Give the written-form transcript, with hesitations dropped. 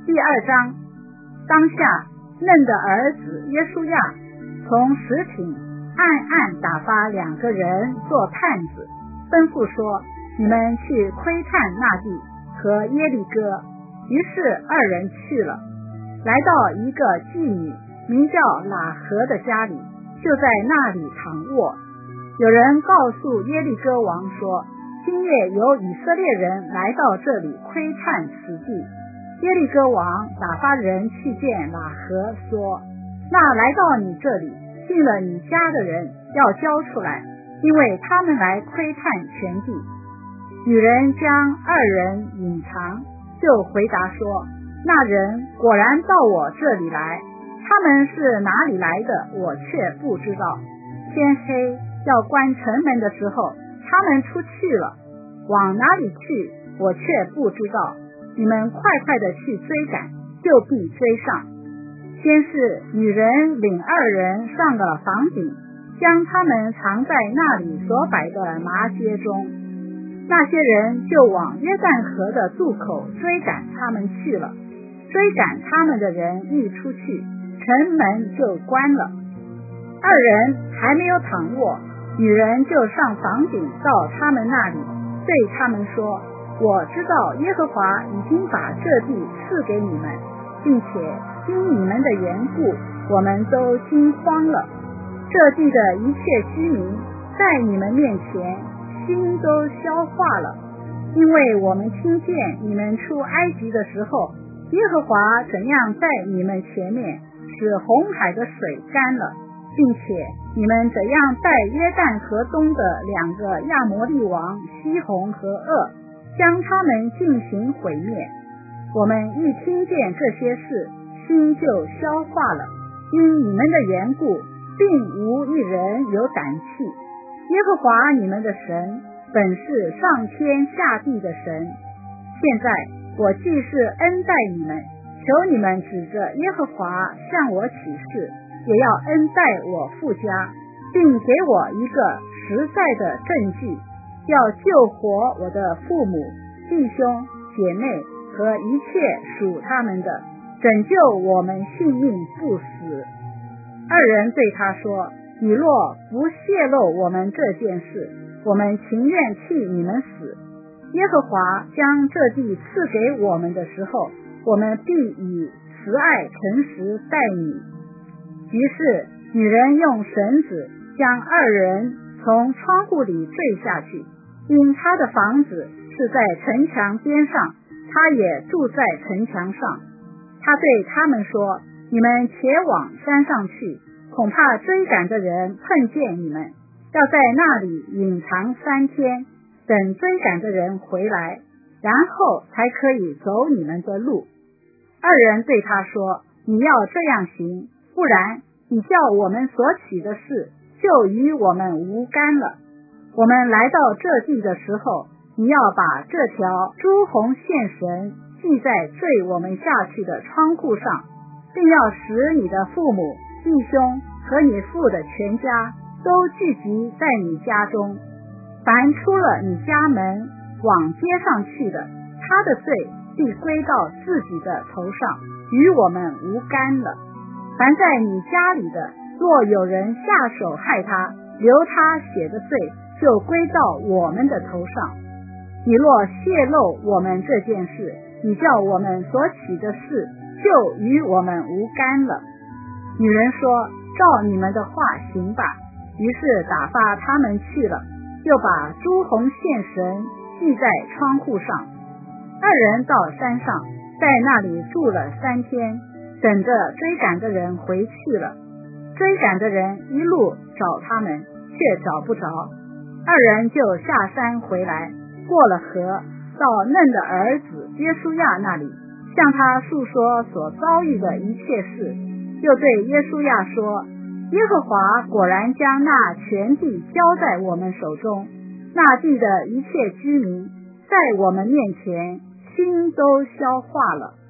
第2章。当下嫩的儿子约书亚从石亭暗打发2个人做探子，吩咐说，你们去窥探那地和耶利哥。于是2人去了，来到一个妓女名叫喇合的家里，就在那里躺卧。有人告诉耶利哥王说，今夜有以色列人来到这里窥探此地。耶利哥王打发人去见喇合，说，那来到你这里进了你家的人要交出来，因为他们来窥探全地。女人将2人隐藏，就回答说，那人果然到我这里来，他们是哪里来的我却不知道。天黑要关城门的时候，他们出去了，往哪里去我却不知道。你们快的去追赶，就必追上。先是女人领2人上了房顶，将他们藏在那里所摆的麻秸中。那些人就往约旦河的渡口追赶他们去了。追赶他们的人一出去，城门就关了。2人还没有躺卧，女人就上房顶到他们那里，对他们说，我知道耶和华已经把这地赐给你们，并且因你们的缘故，我们都惊慌了。这地的一切居民在你们面前心都消化了，因为我们听见你们出埃及的时候，耶和华怎样在你们前面使红海的水干了，并且你们怎样带约旦河东的2个亚摩利王西宏和噩，将他们进行毁灭。我们一听见这些事，心就消化了，因你们的缘故，并无一人有胆气。耶和华你们的神本是上天下地的神。现在我既是恩待你们，求你们指着耶和华向我起誓，也要恩待我父家，并给我一个实在的证据，要救活我的父母、弟兄、姐妹和一切属他们的，拯救我们性命不死。2人对他说，你若不泄露我们这件事，我们情愿替你们死。耶和华将这地赐给我们的时候，我们必以慈爱诚实待你。于是女人用绳子将2人从窗户里坠下去，因她的房子是在城墙边上，她也住在城墙上。她对他们说，你们且往山上去，恐怕追赶的人碰见你们，要在那里隐藏3天，等追赶的人回来，然后才可以走你们的路。2人对他说，你要这样行，不然你叫我们所起的事就与我们无干了。我们来到这地的时候，你要把这条朱红线绳系在坠我们下去的窗户上，并要使你的父母、弟兄和你父的全家都聚集在你家中。凡出了你家门往街上去的，他的罪必归到自己的头上，与我们无干了。凡在你家里的，若有人下手害他，流他血的罪就归到我们的头上。你若泄露我们这件事，你叫我们所起的事就与我们无干了。女人说，照你们的话行吧。于是打发他们去了，就把朱红线绳系在窗户上。2人到山上，在那里住了3天，等着追赶的人回去了。追赶的人一路找他们，却找不着。2人就下山回来，过了河，到嫩的儿子约书亚那里，向他述说所遭遇的一切事，又对约书亚说，耶和华果然将那全地交在我们手中，那地的一切居民在我们面前心都消化了。